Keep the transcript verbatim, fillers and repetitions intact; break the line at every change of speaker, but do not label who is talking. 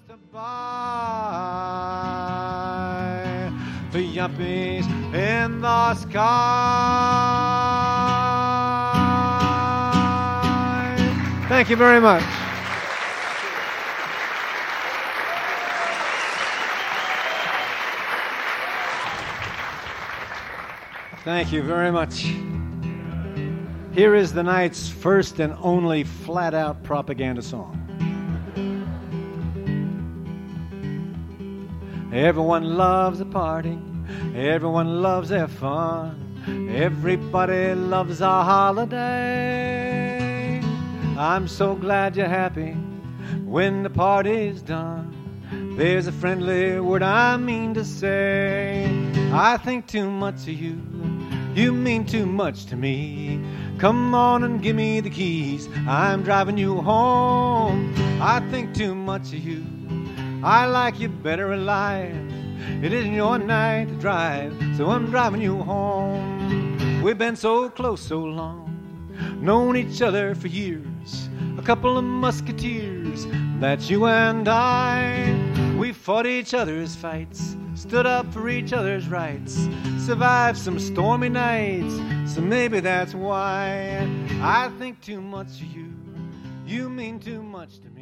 to buy for yuppies in the sky. Thank you very much. Thank you very much. Here is the night's first and only flat-out propaganda song. Everyone loves a party. Everyone loves their fun. Everybody loves a holiday. I'm so glad you're happy when the party's done. There's a friendly word I mean to say. I think too much of you. You mean too much to me. Come on and give me the keys. I'm driving you home. I think too much of you. I like you better alive. It isn't your night to drive, so I'm driving you home. We've been so close so long, known each other for years. A couple of musketeers, that's you and I. We fought each other's fights, stood up for each other's rights, survived some stormy nights, so maybe that's why I think too much of you. You mean too much to me.